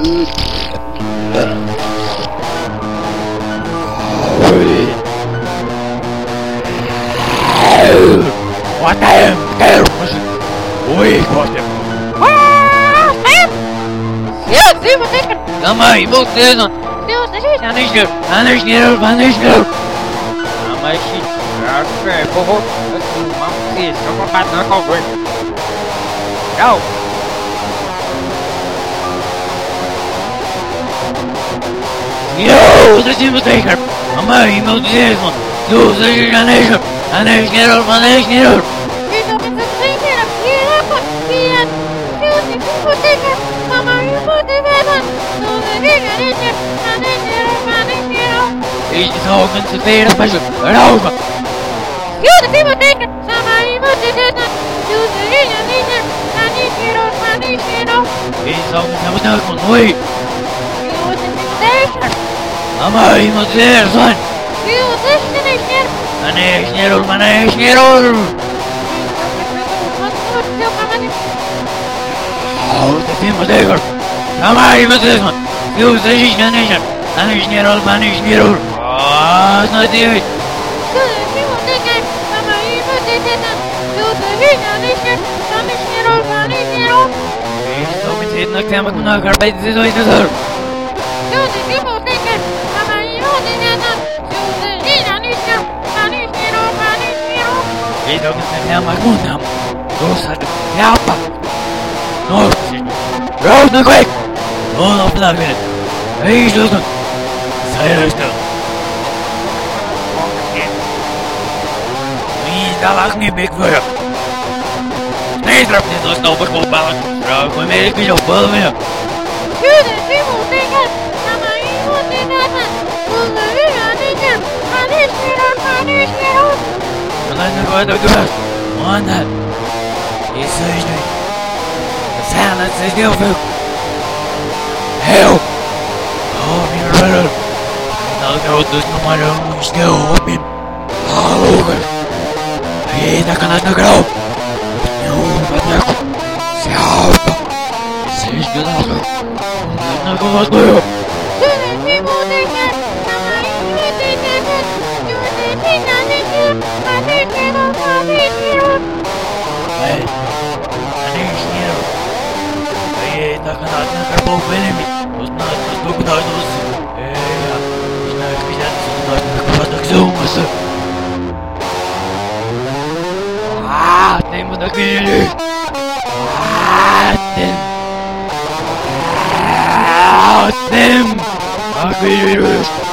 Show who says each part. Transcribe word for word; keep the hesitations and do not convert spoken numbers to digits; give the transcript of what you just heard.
Speaker 1: What the hell? Hell, ui, gosta.
Speaker 2: Ah, Sam! Yes, you will take it.
Speaker 1: Ama, ibu tezon.
Speaker 2: Deus, deixa eu.
Speaker 1: Yanlıştır, yanlıştır, yanlıştır. Ama işi, okay, bobo. Mam ki, sama patna kau gue. Go. Yo, zачем вы тейкер? Ama, ibu tezon. Yo, zачем yanlıştır? Yanlıştır, yanlıştır.
Speaker 2: Isso que você tem que ir aqui, é confia. Deus, you will take it. Mama, you will take it. No, the nigga, nigga,
Speaker 1: Ich sorgen zu fehlen, Beispiel. Rauchen.
Speaker 2: Deus, you will take it. Mama, you will take it. Deus, the nigga, nigga,
Speaker 1: Ich sorgen zu bedanken, ui.
Speaker 2: you will take it.
Speaker 1: Ama, ich muss sehr sein.
Speaker 2: Deus, deixa de encher.
Speaker 1: Manejnerul, manejnerul. Oh, das ist immer sehr. Ama, ich muss sehr sein. Du, das ist ja nicht. Manejnerul, manejnerul. Oh, das ist nicht. Ich so mit jedem Tag mit einer Arbeit ist so ist das. Ich so mit der Maguna. Los hat ja pa. No. Raus na quick. No, no plug. Hey, so. Sei das. Da lag mir big für. Nee, trap niet los nou op de bal. Bro, kom mee, ik wil jou ballen weer. Dan is wat ook gebeurd. Man, dat is zo niet. Dat zijn het is heel veel. Help! Oh, mijn brother. Nou, ik houd dus nog maar een stil op hem. Hallo, hey, dat kan het nog wel. Wat Siapa? Saya sudah tahu. Nak buat apa? Hey, ani sihir. Hey, tak nak nak kerbau belemi. Terus nak terus tu dah terus. Eh, ini kita sudah nak buat zoom masa. Ah, temu dah kiri. Them! Them! Aquarius!